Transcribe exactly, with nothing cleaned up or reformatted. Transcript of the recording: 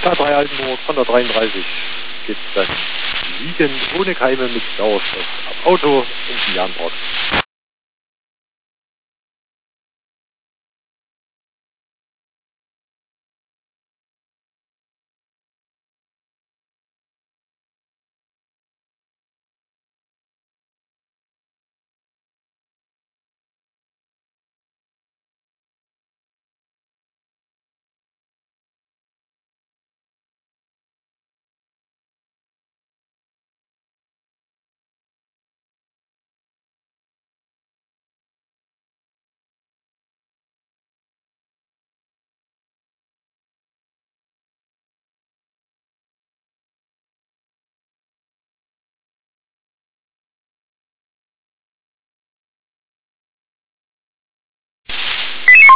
K drei Altenburg von der dreiunddreißig geht's dann liegend ohne Keime mit Sauerstoff ab Auto in den Jahrenpark.